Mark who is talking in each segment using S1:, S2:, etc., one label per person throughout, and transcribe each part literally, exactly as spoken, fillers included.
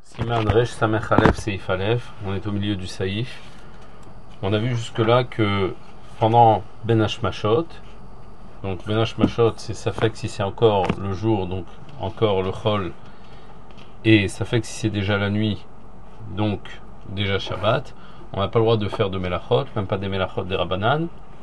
S1: Siman Resh Samech Aleph Seif Aleph, on est au milieu du Saïf. On a vu jusque-là que pendant Ben Hashmashot, donc Ben Hashmashot, c'est ça fait que si c'est encore le jour, donc encore le Chol, et ça fait que si c'est déjà la nuit, donc déjà Shabbat, on n'a pas le droit de faire de Melachot, même pas des Melachot des Rabbanan.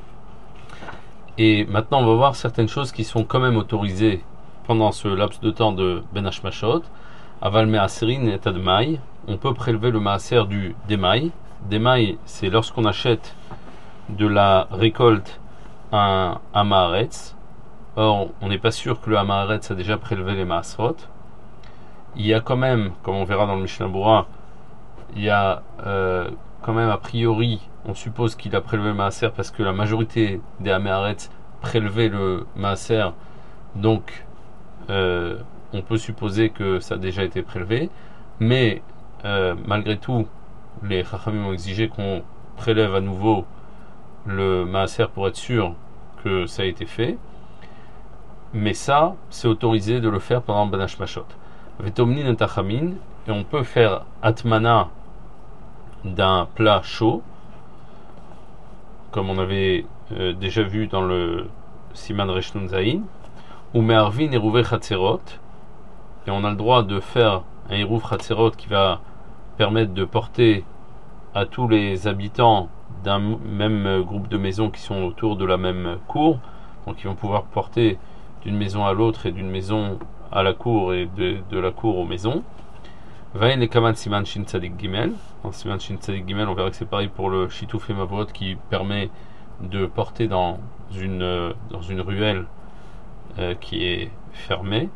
S1: Et maintenant, on va voir certaines choses qui sont quand même autorisées pendant ce laps de temps de Ben Hashmashot. Aval Me'aserin et Tadmaï, on peut prélever le Maaser du Demaï. Demaï, c'est lorsqu'on achète de la récolte un Hamaharetz. Or, on n'est pas sûr que le Hamaharetz a déjà prélevé les Maasrot. Il y a quand même, comme on verra dans le Mishnah Berurah, il y a euh, quand même a priori, on suppose qu'il a prélevé le Maaser parce que la majorité des Hamaharetz prélevaient le Maaser. Donc, euh, on peut supposer que ça a déjà été prélevé, mais euh, malgré tout, les Chachamim ont exigé qu'on prélève à nouveau le Maaser pour être sûr que ça a été fait. Mais ça, c'est autorisé de le faire pendant Ben Hashmashot. Vetomnin et Tachamin, et on peut faire Atmana d'un plat chaud, comme on avait euh, déjà vu dans le Siman Resh Nun Zayin, ou Me'arvin et Rouvé Chatzerot, et on a le droit de faire un Eruv Chatzerot qui va permettre de porter à tous les habitants d'un même groupe de maisons qui sont autour de la même cour, donc ils vont pouvoir porter d'une maison à l'autre et d'une maison à la cour et de, de la cour aux maisons. Vaïn et Kaman Siman Shin Tzadik Gimel. Dans Siman Shin Tzadik Gimel, on verra que c'est pareil pour le Shitouf et Mavot qui permet de porter dans une, dans une ruelle euh, qui est fermée.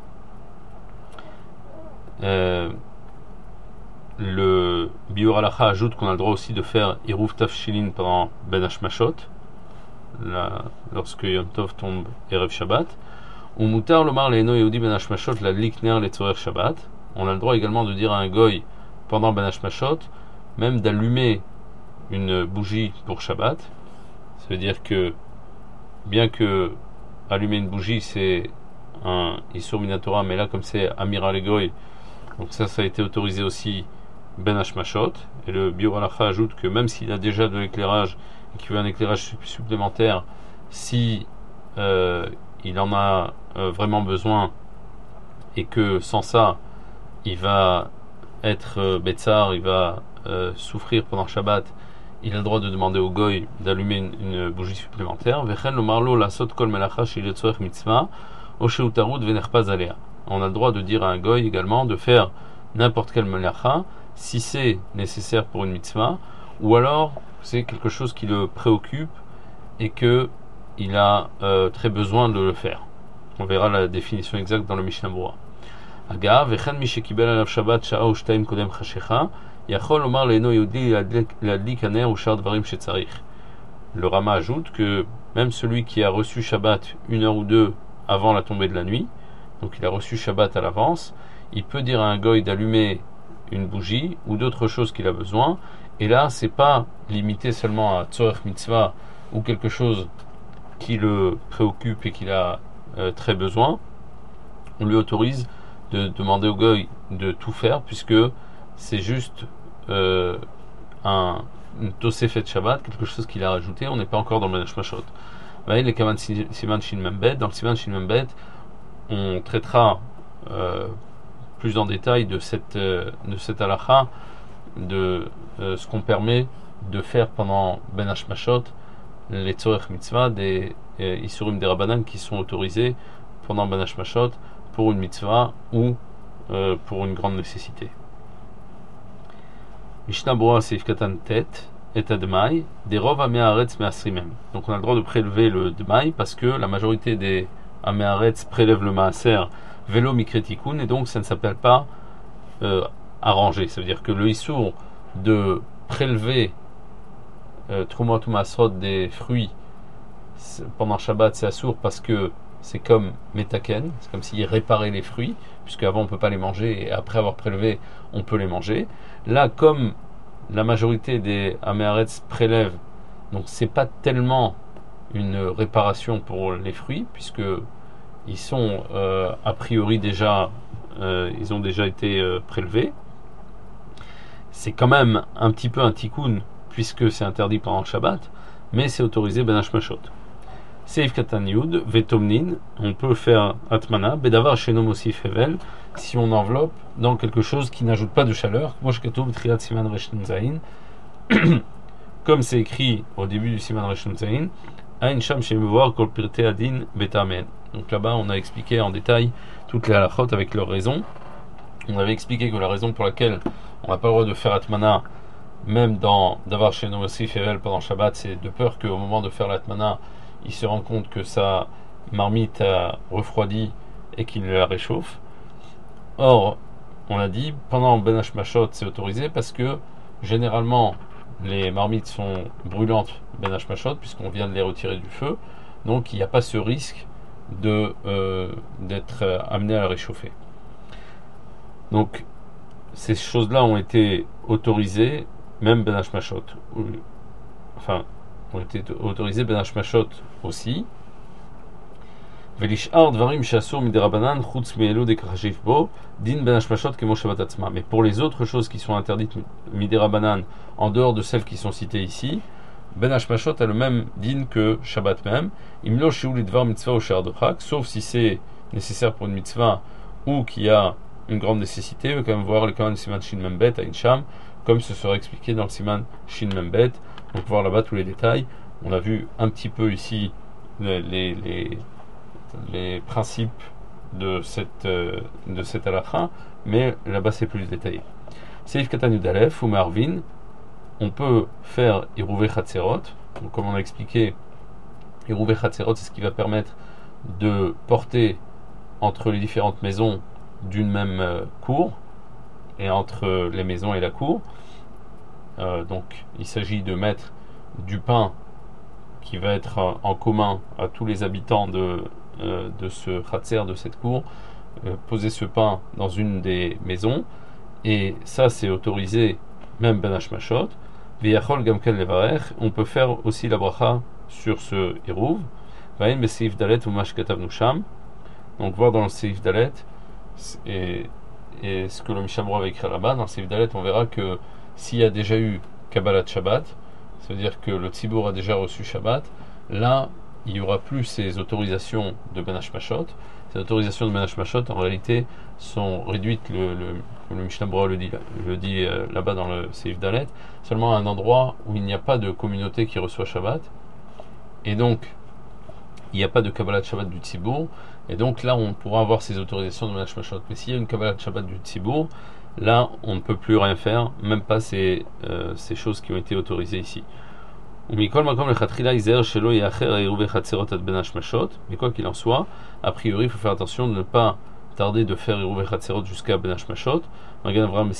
S1: Euh, le Biur Halacha ajoute qu'on a le droit aussi de faire Eruv Tafshilin pendant Ben Hashmashot, lorsque Yom Tov tombe Erev Shabbat. Ou Mutar Lomar Le'eno Yehudi Ben Hashmashot la Likner Letzorer Shabbat. On a le droit également de dire à un goy pendant Ben Hashmashot, même d'allumer une bougie pour Shabbat. Ça veut dire que, bien que allumer une bougie c'est un Issur Minatora, mais là comme c'est Amira le goy, donc ça, ça a été autorisé aussi Ben Hashmashot. Et le Biur Halacha ajoute que même s'il a déjà de l'éclairage et qu'il veut un éclairage supplémentaire, si euh, il en a euh, vraiment besoin et que sans ça, il va être euh, Betsar, il va euh, souffrir pendant Shabbat, il a le droit de demander au goy d'allumer une, une bougie supplémentaire. Vechen lo marlo la sot kol melacha shel yotzorech mitzvah o sheutarut venerpaz alea. On a le droit de dire à un goy également de faire n'importe quel melacha si c'est nécessaire pour une mitzvah, ou alors c'est quelque chose qui le préoccupe et que il a euh, très besoin de le faire. On verra la définition exacte dans le Mishnah Berurah. Aga vechen mi shekibel alav shabbat sha'a ou shtaim kodem chashecha yachol lomar le'eno yehudi ladlik haner ou shar dvarim shetzarich. Le Rama ajoute que même celui qui a reçu Shabbat une heure ou deux avant la tombée de la nuit, donc il a reçu Shabbat à l'avance, il peut dire à un goy d'allumer une bougie ou d'autres choses qu'il a besoin. Et là, c'est pas limité seulement à tzorech mitzvah ou quelque chose qui le préoccupe et qu'il a euh, très besoin. On lui autorise de demander au goy de tout faire, puisque c'est juste euh, un une tosefet Shabbat, quelque chose qu'il a rajouté. On n'est pas encore dans le Ben Hashmashot. Dans le Siman Shin Membet, on traitera euh, plus en détail de cette euh, de cette halakha, de euh, ce qu'on permet de faire pendant Ben Hashmashot, les tzorech mitzvah, des euh, isurim des rabbanan qui sont autorisés pendant Ben Hashmashot pour une mitzvah ou euh, pour une grande nécessité. Mishnah Berurah Seif Katan Tet et Admaï des rov Ameharetz Me'asrimem. Donc on a le droit de prélever le Dmaï parce que la majorité des Ameharetz prélèvent le Maaser Velo Mikretikun, et donc ça ne s'appelle pas euh, arranger. Ça veut dire que le Issour de prélever euh, Trumot ou Masrot des fruits pendant Shabbat, c'est assour parce que c'est comme Metaken, c'est comme s'il réparait les fruits, puisque avant on ne peut pas les manger et après avoir prélevé on peut les manger. Là, comme la majorité des Ameharetz prélèvent, donc c'est pas tellement une réparation pour les fruits, puisque ils sont euh, a priori déjà, euh, ils ont déjà été euh, prélevés. c'est quand même un petit peu un tikkun, puisque c'est interdit pendant le Shabbat, mais c'est autorisé ben hashmashot. Seif katan yud, vetomnin, on peut faire atmana, bedavar shenom osif hevel, si on enveloppe dans quelque chose qui n'ajoute pas de chaleur, comme c'est écrit au début du siman reshon zayin, ain sham shemevoar kol pirte adin betamen. Donc là-bas, on a expliqué en détail toutes les halachot avec leurs raisons. On avait expliqué que la raison pour laquelle on n'a pas le droit de faire atmana, même dans d'avoir chez nous aussi Fével pendant Shabbat, c'est de peur qu'au moment de faire l'atmana, il se rend compte que sa marmite a refroidi et qu'il la réchauffe. Or, on a dit, pendant Ben Hashmashot, c'est autorisé parce que généralement, les marmites sont brûlantes Ben Hashmashot, puisqu'on vient de les retirer du feu, donc il n'y a pas ce risque de, euh, d'être amené à la réchauffer. Donc, ces choses-là ont été autorisées, même Ben Hashmashot. Enfin, ont été autorisées Ben Hashmashot aussi. Mais pour les autres choses qui sont interdites midirabanan en dehors de celles qui sont citées ici, Ben Hashmashot a le même din que Shabbat même. Imlo shiuli dvar mitzvah ou shardochak, sauf si c'est nécessaire pour une mitzvah ou qu'il y a une grande nécessité. On va quand même voir le Kaman Siman Shin Membet à Incham, comme ce sera expliqué dans le Siman Shin Membet. Donc voir là-bas tous les détails. On a vu un petit peu ici les, les, les les principes de cette euh, de cette halakha, mais là-bas c'est plus détaillé. Seif katan yudalef ou marvin, on peut faire irouvé chatzerot. Donc comme on a expliqué, irouvé chatzerot, c'est ce qui va permettre de porter entre les différentes maisons d'une même euh, cour et entre les maisons et la cour. Euh, donc il s'agit de mettre du pain qui va être euh, en commun à tous les habitants de de ce khatser, de cette cour, euh, poser ce pain dans une des maisons, et ça c'est autorisé même Ben Hashmashot. V'yachol gamken levarech, on peut faire aussi la bracha sur ce hérouv. V'ayin beseif dalet ou mashkatavnu sham, donc voir dans le seif dalet et, et ce que le Mishamro avait écrit là-bas. Dans le seif dalet on verra que s'il y a déjà eu Kabbalat Shabbat, ça veut dire que le Tzibour a déjà reçu Shabbat, là il n'y aura plus ces autorisations de Ben Hashmashot. Ces autorisations de Ben Hashmashot, en réalité, sont réduites, le, le, le Mishnah Berurah le dit, le dit euh, là-bas dans le Seif Dalet, seulement à un endroit où il n'y a pas de communauté qui reçoit Shabbat, et donc il n'y a pas de Kabbalat Shabbat du Tzibour, et donc là on pourra avoir ces autorisations de Ben Hashmashot. Mais s'il y a une Kabbalat Shabbat du Tzibour, là on ne peut plus rien faire, même pas ces, euh, ces choses qui ont été autorisées ici. Mais quoi qu'il en soit, a priori, il faut faire attention de ne pas tarder de faire Irouvé Chatzerot jusqu'à Ben Hashmashot. Donc,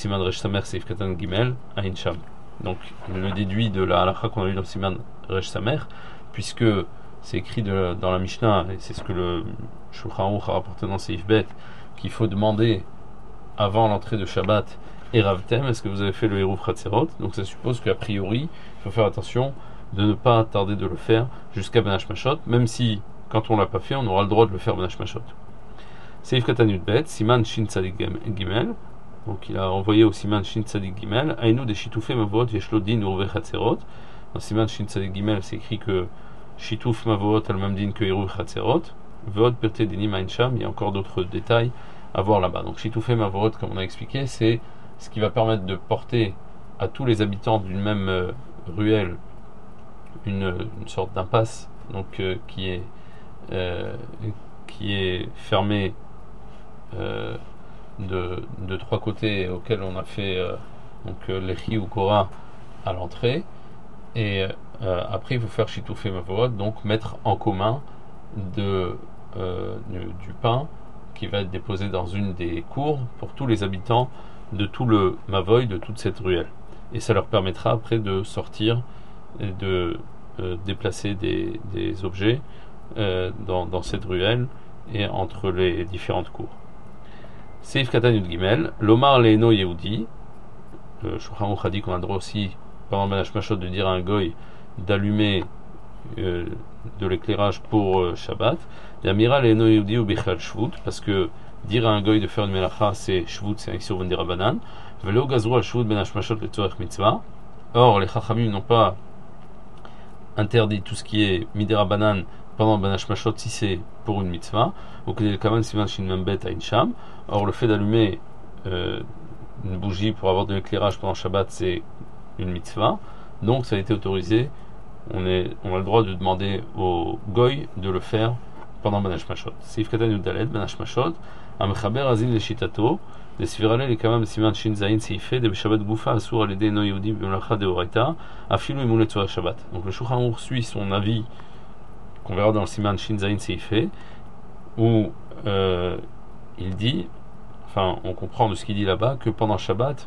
S1: il le déduit de la halakha qu'on a lu dans Siman Resh Samer, puisque c'est écrit de, dans la Mishnah, et c'est ce que le Shulchan Aruch a rapporté dans Seif Bet, qu'il faut demander avant l'entrée de Shabbat et Ravtem, est-ce que vous avez fait le Irouvé Chatzerot? Donc, ça suppose qu'a priori, il faut faire attention de ne pas tarder de le faire jusqu'à Ben Hashmashot, même si, quand on l'a pas fait, on aura le droit de le faire Ben Hashmashot. Seif katan yudbet, Siman Shin Tzadik Gimel, donc il a envoyé au Siman Shin Tzadik Gimel, Ainu de Shitufé Mavot Yeshlodin Uruve Chatzerot. Dans Siman Shin Tzadik Gimel, c'est écrit que Shituf Mavot a le même din que Uruve Chatzerot. Vod Pirte Dinim Aincham, il y a encore d'autres détails à voir là-bas. Donc Shitufé Mavot, comme on a expliqué, c'est ce qui va permettre de porter à tous les habitants d'une même euh, ruelle Une, une sorte d'impasse, donc euh, qui est euh, qui est fermée euh, de, de trois côtés, auxquels on a fait euh, donc euh, l'Echi ou Korah à l'entrée, et euh, après il faut faire Shitufé Mavot, donc mettre en commun de, euh, du, du pain qui va être déposé dans une des cours pour tous les habitants de tout le Mavoy, de toute cette ruelle, et ça leur permettra après de sortir et de euh, déplacer des, des objets euh, dans, dans cette ruelle et entre les différentes cours. Seif Katan Yud Gimel, Lomar Leeno Yehudi, le Shulchan Aruch a dit qu'on a le droit aussi, pendant Ben Hashmashot, de dire à un goy d'allumer euh, de l'éclairage pour euh, Shabbat. L'Amira Leeno Yehudi ou Bichlal Shvut, parce que dire à un goy de faire une melacha, c'est shvut, c'est un issur ben dirabanan. Velo gazru al shvut ben hashmashot le tzorech mitzvah. Or, les chachamim n'ont pas interdit tout ce qui est midirabanan pendant ben hashmashot si c'est pour une mitzvah. Ou que les kaman siman shin membet à insham. Or, le fait d'allumer euh, une bougie pour avoir de l'éclairage pendant Shabbat, c'est une mitzvah. Donc, ça a été autorisé. On, est, on a le droit de demander au goy de le faire pendant Ben Hashmashot. Seif Katan Yudalet, Ben Hashmashot, Amechaber Azin le Shitato, de Svirale le Kamam Siman Shin Zain Seife, de Shabbat Goufa, Asur Alede No Yehudi, Bemlacha de Oraita, Afilu Imoulet Tzorech Shabbat. Donc le Shulchan Aruch suit son avis, qu'on verra dans le Siman Shin Zain Seife, où euh, il dit, enfin on comprend de ce qu'il dit là-bas, que pendant Shabbat,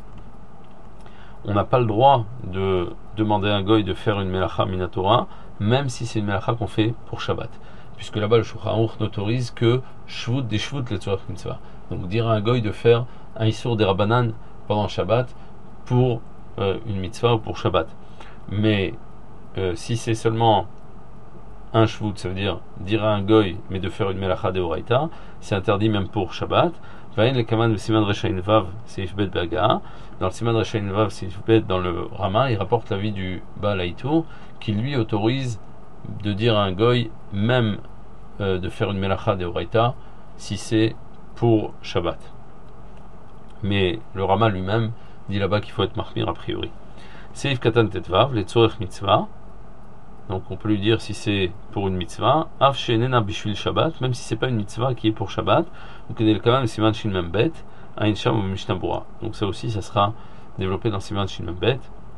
S1: on n'a pas le droit de demander à un goy de faire une melacha minatora, même si c'est une melacha qu'on fait pour Shabbat. Puisque là-bas, le Shulchan Aruch n'autorise que shvut des shvut le tzorech mitzvah. Donc dire à un goy de faire un issur des rabanan pendant Shabbat pour euh, une mitzvah ou pour Shabbat. Mais euh, si c'est seulement un shvut, ça veut dire dire à un goy, mais de faire une melacha de oraita, c'est interdit même pour Shabbat. Vaïn le kaman le siman reshain vav seif bet baga. Dans le siman reshain vav seif bet dans le Rama, il rapporte l'avis du Baal Haïtour qui lui autorise de dire à un goy même euh, de faire une melacha de oraita si c'est pour Shabbat. Mais le Rama lui-même dit là-bas qu'il faut être mahmir a priori. Seif katan tetvav le tzorech mitzvah. Donc on peut lui dire si c'est pour une mitzvah, av shenena bishvil Shabbat, même si c'est pas une mitzvah qui est pour Shabbat, ou que delkaman siman shin membet, ain sham ou mishnah bura. Donc ça aussi, ça sera développé dans siman shin membet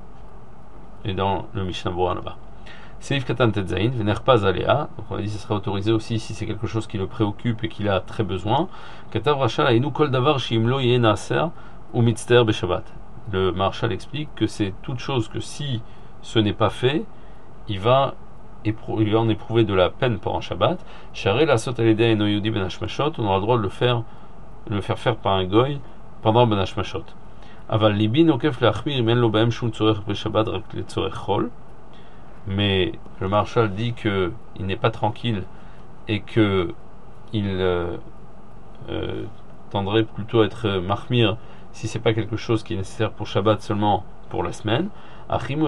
S1: et dans le mishnah bura là-bas. Seif katan tetzain, vener pas aléa. Donc on a dit que ça sera autorisé aussi si c'est quelque chose qui le préoccupe et qu'il a très besoin. Katav rachal ainu kol davar shimlo yenaser ou mitzter be Shabbat. Le Maharshal explique que c'est toute chose que si ce n'est pas fait, il va, éprou- il va en éprouver de la peine pendant Shabbat. Sharé la sot aledei eno yehudi ben hashmashot, on aura le droit de le faire, de le faire faire par un goy pendant ben hashmashot. Aval libi nokef leachmir men lo baem shum tzorech be Shabbat rak le tzorech chol. Mais le Maharshal dit que il n'est pas tranquille et que il euh, euh, tendrait plutôt à être mahmir si c'est pas quelque chose qui est nécessaire pour Shabbat seulement pour la semaine. Mais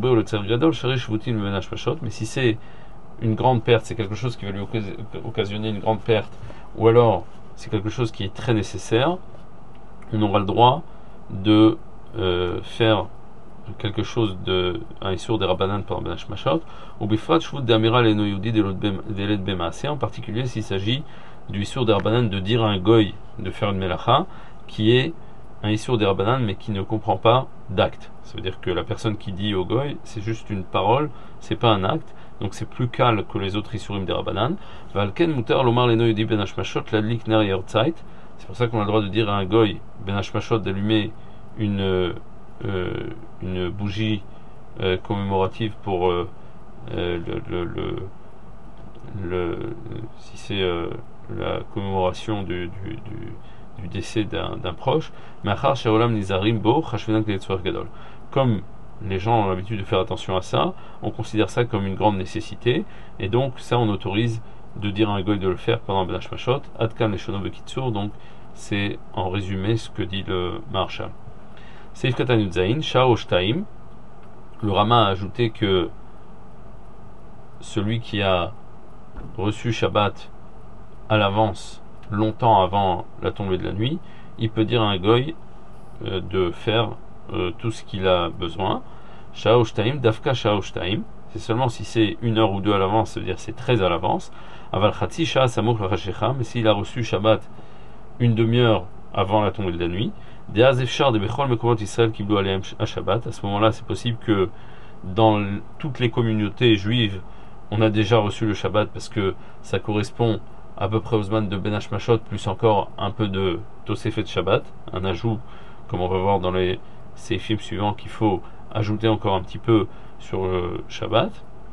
S1: si c'est une grande perte, c'est quelque chose qui va lui occasionner une grande perte, ou alors c'est quelque chose qui est très nécessaire, on aura le droit de euh, faire quelque chose de un issur des rabanan pendant Ben Hashmashot, ou bifrat shvut d'amira leno yehudi deled bemaaseh, en particulier s'il s'agit du issur des rabanan de dire à un goy de faire une melacha, qui est un issur des rabanan mais qui ne comprend pas d'acte. Ça veut dire que la personne qui dit au goy, c'est juste une parole, c'est pas un acte, donc c'est plus calme que les autres issurim des rabanan. Valken mutar lomar leno yehudi ben hashmashot ladlik ner yortzeit. C'est pour ça qu'on a le droit de dire à un goy ben hashmashot d'allumer une euh, une bougie euh, commémorative pour euh, euh, le, le, le, le si c'est euh, la commémoration du, du, du du décès d'un, d'un proche, comme les gens ont l'habitude de faire attention à ça, on considère ça comme une grande nécessité, et donc ça on autorise de dire à un goy de le faire pendant Ben Hashmashot, Adkan le Shono Bekitsur, donc c'est en résumé ce que dit le Maharshal. Seif Katan Yudzaïn, Shao Shtaim, le Rama a ajouté que celui qui a reçu Shabbat à l'avance, longtemps avant la tombée de la nuit, il peut dire à un goy euh, de faire euh, tout ce qu'il a besoin. Shao Shtaim, Dafka Shao Shtaim, c'est seulement si c'est une heure ou deux à l'avance, ça veut dire c'est très à l'avance. Aval Chatzi Shah Samouk Lachashecha, mais s'il a reçu Shabbat une demi-heure avant la tombée de la nuit, Deaz Efshar de Bechol Mekomot Israël qui doit aller à Shabbat, à ce moment-là c'est possible que dans l- toutes les communautés juives, on a déjà reçu le Shabbat parce que ça correspond à peu près aux zman de Ben Hashmashot, plus encore un peu de Tosefet Shabbat, un ajout, comme on va voir dans les ces films suivants, qu'il faut ajouter encore un petit peu sur le Shabbat,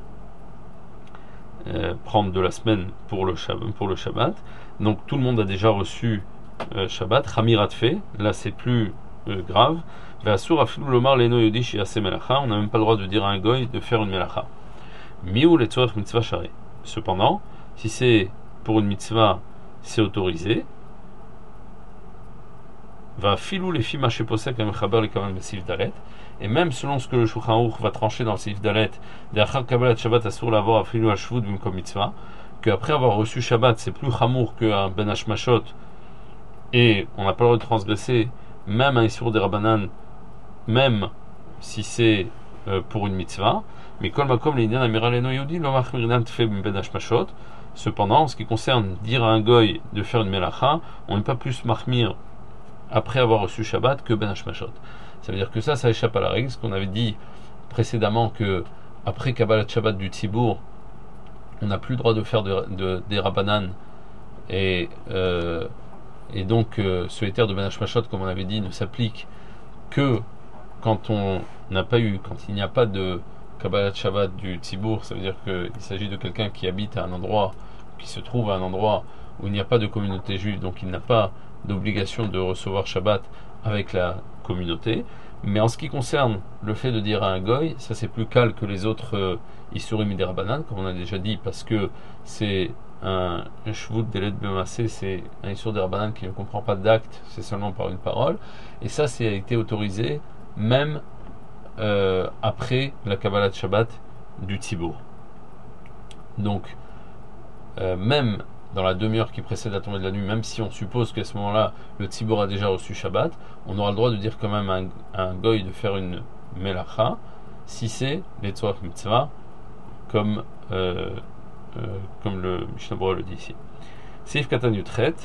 S1: euh, prendre de la semaine pour le Shabbat, pour le Shabbat. Donc tout le monde a déjà reçu euh, Shabbat, Chamirat fait, là c'est plus euh, grave. Ve'asur afilu lomar leno yehudi shi'aseh melacha, on n'a même pas le droit de dire à un goy de faire une melacha. Miu letzorech mitzvah sharei. Cependant, si c'est pour une mitzvah, c'est autorisé. va filou les filles maché posek comme chaber les kavan mesif dalet. Et même selon ce que le Shulchan Aruch va trancher dans le Seif Dalet, derrière Kabbalat Shabbat Asur l'avoir afilou ashvud bimkom mitzvah, qu'après avoir reçu Shabbat, c'est plus chamour qu'un ben hashmashot, et on n'a pas le droit de transgresser même un Isur des Rabbanan, même si c'est euh, pour une mitzvah. Mais kol makom l'Inyan amiral eno yehudi lo machmirinan tfe ben hashmashot. Cependant, en ce qui concerne dire à un goy de faire une melacha, on n'est pas plus mahmir après avoir reçu Shabbat que ben hashmashot. Ça veut dire que ça, ça échappe à la règle. Ce qu'on avait dit précédemment, que après Kabbalat Shabbat du Tzibour, on n'a plus le droit de faire de, de, des Rabbanan, et, euh, et donc euh, ce éther de Ben Hashmashot, comme on avait dit, ne s'applique que quand on n'a pas eu, quand il n'y a pas de Kabbalat Shabbat du Tzibour. Ça veut dire qu'il s'agit de quelqu'un qui habite à un endroit, qui se trouve à un endroit où il n'y a pas de communauté juive, donc il n'a pas d'obligation de recevoir Shabbat avec la communauté. Mais en ce qui concerne le fait de dire à un goy, ça c'est plus calme que les autres euh, Isurim et des Rabbanan, comme on a déjà dit, parce que c'est un Shvut Delet Bemassé, c'est un Isur des Rabbanan qui ne comprend pas d'acte, c'est seulement par une parole, et ça c'est a été autorisé même euh, après la Kabbalat Shabbat du Tzibour. Donc euh, même dans la demi-heure qui précède la tombée de la nuit, même si on suppose qu'à ce moment-là, le Tzibour a déjà reçu Shabbat, on aura le droit de dire quand même à un, à un goy de faire une melacha, si c'est les tzorach mitzvah, comme, euh, euh, comme le Mishnah Berurah le dit ici. Seif katan yutret,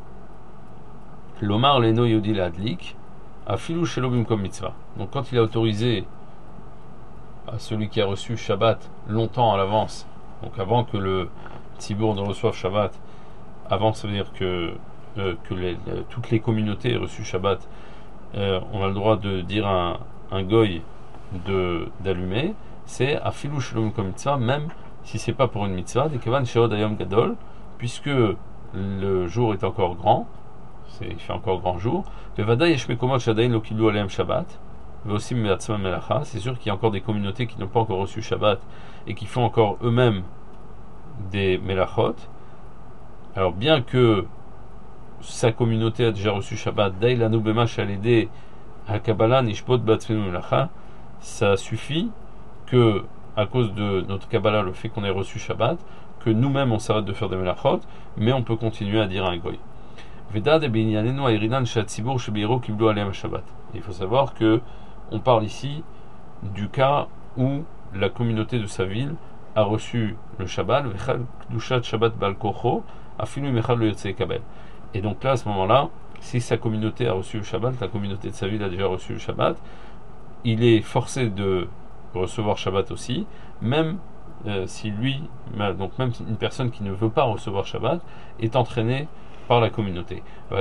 S1: l'omar leno yodi leadlik, afilu shelo bimkom mitzvah. Donc quand il a autorisé à celui qui a reçu Shabbat longtemps à l'avance, donc avant que le Tzibour ne reçoive Shabbat, avant, ça veut dire que, euh, que les, les, toutes les communautés aient reçu Shabbat, euh, on a le droit de dire à un, un goy de, d'allumer, c'est afilu shalom comme mitzvah, même si c'est pas pour une mitzvah, des kevan sheod ayom gadol, puisque le jour est encore grand, c'est, il fait encore grand jour, bevada yesh mekomot shadayin lo kilu aleim Shabbat, veosim me'atzmam melacha, c'est sûr qu'il y a encore des communautés qui n'ont pas encore reçu Shabbat et qui font encore eux-mêmes des melachot. Alors bien que sa communauté a déjà reçu Shabbat, dailanu bema shalede hakabbalah nishbot batzmenu melacha, ça suffit que à cause de notre Kabbalah, le fait qu'on ait reçu Shabbat, que nous-mêmes on s'arrête de faire des melachot, mais on peut continuer à dire à un goy. Veda de binyanenu ayridan shatzibur shebeiro kiblu aleim Shabbat. Il faut savoir que on parle ici du cas où la communauté de sa ville a reçu le Shabbat, vechal kedushat Shabbat bal kocho, afilu mechal lo yotzei kabel. Et donc là, à ce moment-là, si sa communauté a reçu le Shabbat, la communauté de sa ville a déjà reçu le Shabbat, il est forcé de recevoir Shabbat aussi, même euh, si lui, donc même une personne qui ne veut pas recevoir Shabbat, est entraînée par la communauté.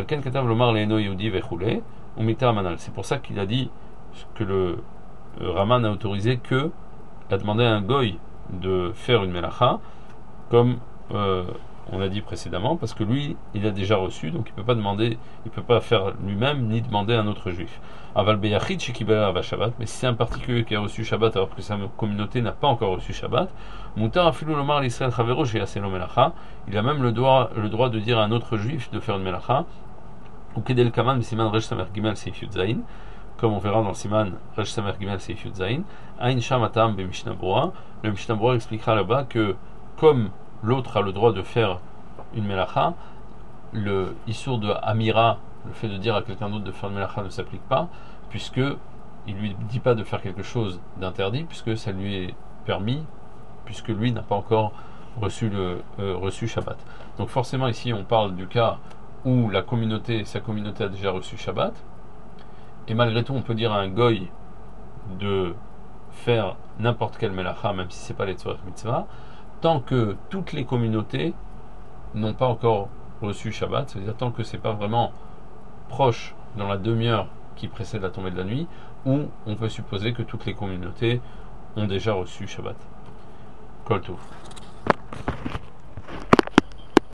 S1: C'est pour ça qu'il a dit que le Raman a autorisé que a demandé à un goy de faire une melacha, comme euh, on a dit précédemment, parce que lui, il a déjà reçu, donc il peut pas demander, il peut pas faire lui-même ni demander à un autre juif. Aval beyachid shekibela ava Shabbat, mais si c'est un particulier qui a reçu Shabbat alors que sa communauté n'a pas encore reçu Shabbat, mutar afilu lomar l'Israël chavero sheyaselo melacha, il a même le droit, le droit de dire à un autre juif de faire une melacha, ou kedel kaman b'siman resh samer gimel seif yud zayin, comme on verra dans le siman resh samer gimel seif yud zayin, ain sham atam be Mishnah Berurah. Le Mishnah Berurah expliquera là-bas que comme l'autre a le droit de faire une melacha, le issour de Amira, le fait de dire à quelqu'un d'autre de faire une melacha ne s'applique pas, puisque il lui dit pas de faire quelque chose d'interdit, puisque ça lui est permis, puisque lui n'a pas encore reçu le euh, reçu Shabbat. Donc forcément ici on parle du cas où la communauté, sa communauté a déjà reçu Shabbat, et malgré tout on peut dire à un goy de faire n'importe quelle melacha, même si c'est pas les tzorech mitzvah, tant que toutes les communautés n'ont pas encore reçu Shabbat, c'est-à-dire tant que c'est pas vraiment proche dans la demi-heure qui précède la tombée de la nuit, où on peut supposer que toutes les communautés ont déjà reçu Shabbat. Kol Tov.